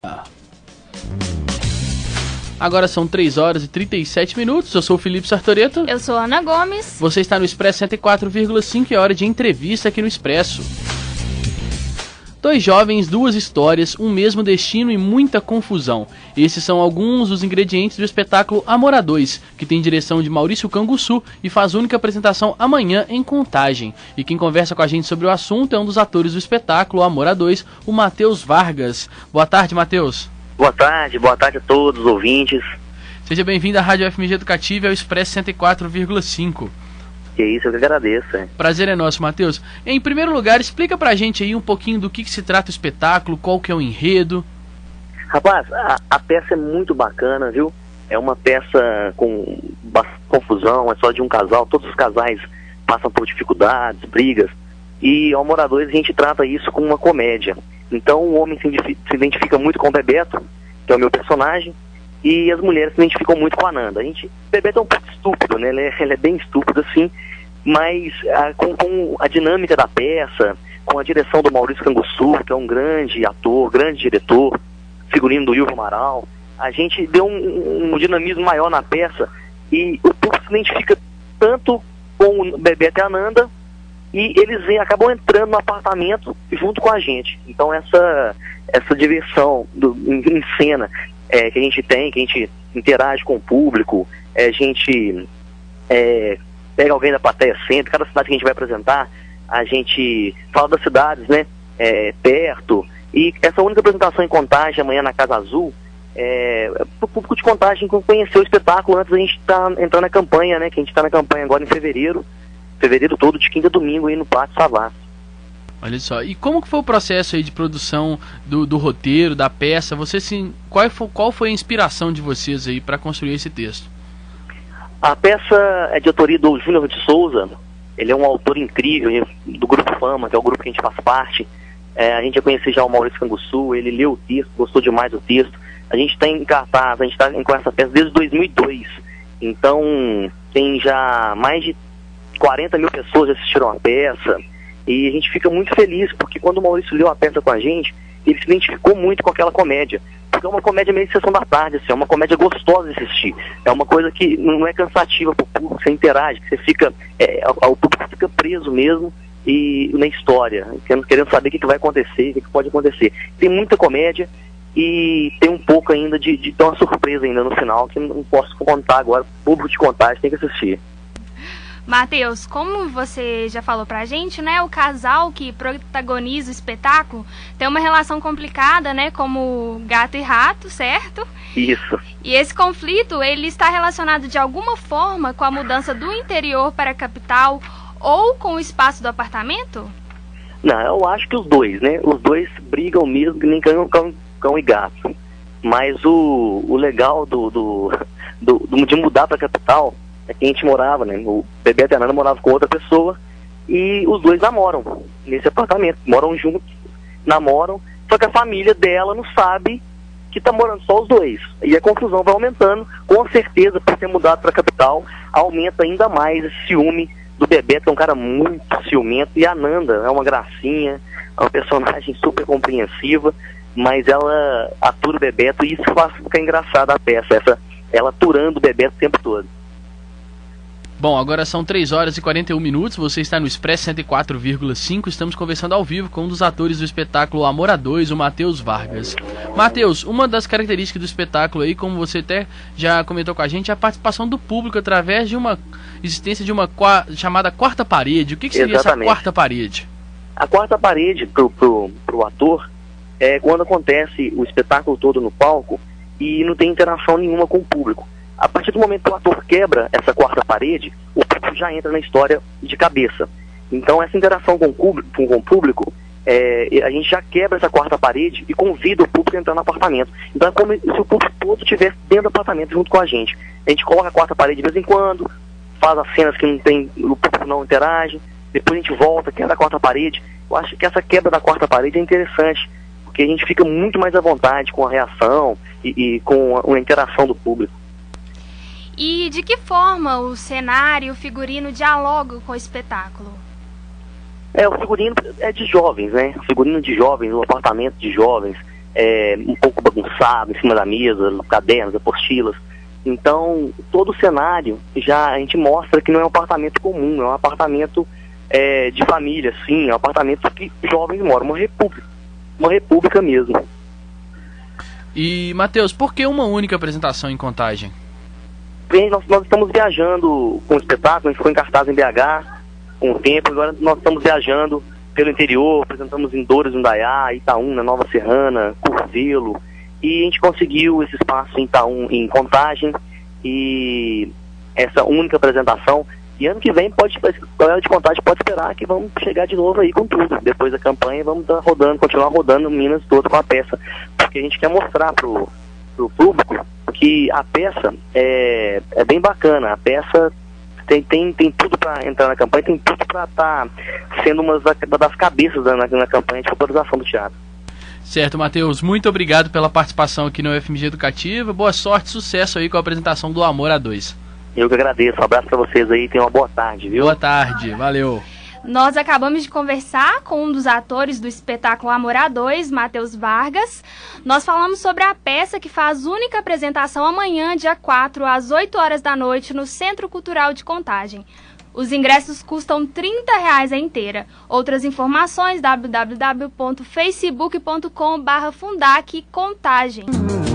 Agora são 3 horas e 37 minutos. Eu sou o Felipe Sartoreto. Eu sou a Ana Gomes. Você está no Expresso 104,5, hora de entrevista aqui no Expresso. 2 jovens, 2 histórias, um mesmo destino e muita confusão. Esses são alguns dos ingredientes do espetáculo Amor a Dois, que tem direção de Maurício Canguçu e faz única apresentação amanhã em Contagem. E quem conversa com a gente sobre o assunto é um dos atores do espetáculo Amor a Dois, o Matheus Vargas. Boa tarde, Matheus. Boa tarde a todos os ouvintes. Seja bem-vindo à Rádio FMG Educativa e ao Expresso 104,5. Que isso, eu que agradeço. Prazer é nosso, Matheus. Em primeiro lugar, explica pra gente aí um pouquinho do que se trata o espetáculo, qual que é o enredo. Rapaz, a peça é muito bacana, viu? É uma peça com bastante confusão, é só de um casal, todos os casais passam por dificuldades, brigas, e ao Amor a Dois a gente trata isso como uma comédia. Então o homem se identifica muito com o Bebeto, que é o meu personagem, e as mulheres se identificam muito com a Nanda. O Bebeto é um pouco estúpido, né? Ele é bem estúpido assim, mas com a dinâmica da peça, com a direção do Maurício Canguçu, que é um grande ator, grande diretor, figurino do Ilvo Amaral, a gente deu um dinamismo maior na peça, e o público se identifica tanto com o Bebeto e a Nanda, e eles acabam entrando no apartamento junto com a gente. Então essa diversão em cena que a gente tem, que a gente interage com o público, a gente pega alguém da plateia sempre, cada cidade que a gente vai apresentar, a gente fala das cidades, né, perto, e essa única apresentação em Contagem amanhã na Casa Azul, para o público de Contagem conhecer o espetáculo antes da gente entrar na campanha, né, que a gente está na campanha agora em fevereiro todo, de quinta a domingo, aí no Pátio Savassi. Olha só, e como que foi o processo aí de produção do roteiro, da peça? Qual foi a inspiração de vocês aí para construir esse texto? A peça é de autoria do Júnior de Souza. Ele é um autor incrível do Grupo Fama, que é o grupo que a gente faz parte. A gente já conhecia já o Maurício Canguçu, ele leu o texto, gostou demais do texto. A gente está em cartaz, a gente está com essa peça desde 2002. Então tem já mais de 40 mil pessoas já assistiram a peça, e a gente fica muito feliz, porque quando o Maurício leu a peça com a gente, ele se identificou muito com aquela comédia, porque é uma comédia meio de sessão da tarde, assim, é uma comédia gostosa de assistir, é uma coisa que não é cansativa para o público, você interage, que você fica, o público fica preso mesmo e na história, querendo saber o que vai acontecer, o que pode acontecer. Tem muita comédia e tem um pouco ainda de ter uma surpresa ainda no final, que não posso contar agora, o público de Contagem tem que assistir. Matheus, como você já falou pra gente, né, o casal que protagoniza o espetáculo tem uma relação complicada, né, como gato e rato, certo? Isso. E esse conflito, ele está relacionado de alguma forma com a mudança do interior para a capital ou com o espaço do apartamento? Não, eu acho que os dois, né, os dois brigam mesmo, que nem cão e gato. Mas o legal de mudar para a capital é que a gente morava, né? O Bebeto e a Nanda moravam com outra pessoa e os dois namoram nesse apartamento, moram juntos, namoram, só que a família dela não sabe que tá morando só os dois. E a confusão vai aumentando, com certeza, por ter mudado para a capital, aumenta ainda mais esse ciúme do Bebeto, que é um cara muito ciumento, e a Nanda é uma gracinha, é uma personagem super compreensiva, mas ela atura o Bebeto e isso faz ficar engraçada a peça, ela aturando o Bebeto o tempo todo. Bom, agora são 3 horas e 41 minutos, você está no Expresso 104,5, estamos conversando ao vivo com um dos atores do espetáculo Amor a Dois, o Matheus Vargas. Matheus, uma das características do espetáculo aí, como você até já comentou com a gente, é a participação do público através de uma existência de uma chamada quarta parede. O que seria Exatamente. Essa quarta parede? A quarta parede pro ator é quando acontece o espetáculo todo no palco e não tem interação nenhuma com o público. A partir do momento que o ator quebra essa quarta parede, o público já entra na história de cabeça. Então essa interação com o público, a gente já quebra essa quarta parede e convida o público a entrar no apartamento. Então é como se o público todo estivesse dentro do apartamento junto com a gente. A gente coloca a quarta parede de vez em quando, faz as cenas que o público não interage, depois a gente volta, quebra a quarta parede. Eu acho que essa quebra da quarta parede é interessante, porque a gente fica muito mais à vontade com a reação e com a interação do público. E de que forma o cenário e o figurino dialogam com o espetáculo? O figurino é de jovens, né? O figurino de jovens, o apartamento de jovens. um pouco bagunçado, em cima da mesa, cadernos, apostilas. Então, todo o cenário a gente mostra que não é um apartamento comum, é um apartamento de família, sim, é um apartamento que jovens moram, uma república mesmo. E, Matheus, por que uma única apresentação em Contagem? Nós estamos viajando com o espetáculo, a gente ficou em cartaz em BH com o tempo, agora nós estamos viajando pelo interior, apresentamos em Dores, Indaiá, Itaúna, Nova Serrana, Curvelo, e a gente conseguiu esse espaço em Contagem, e essa única apresentação, e ano que vem a galera de Contagem pode esperar que vamos chegar de novo aí com tudo, depois da campanha vamos continuar rodando Minas todo com a peça, porque a gente quer mostrar pro público que a peça é bem bacana, a peça tem tudo para entrar na campanha, tem tudo para estar sendo uma das cabeças na campanha de popularização do teatro. Certo, Matheus, muito obrigado pela participação aqui no UFMG Educativa, boa sorte, sucesso aí com a apresentação do Amor a Dois. Eu que agradeço, um abraço para vocês aí, tenham uma boa tarde, viu? Boa tarde, valeu. Nós acabamos de conversar com um dos atores do espetáculo Amor a Dois, Matheus Vargas. Nós falamos sobre a peça que faz única apresentação amanhã, dia 4, às 8 horas da noite, no Centro Cultural de Contagem. Os ingressos custam R$30 a inteira. Outras informações, www.facebook.com/Fundac Contagem.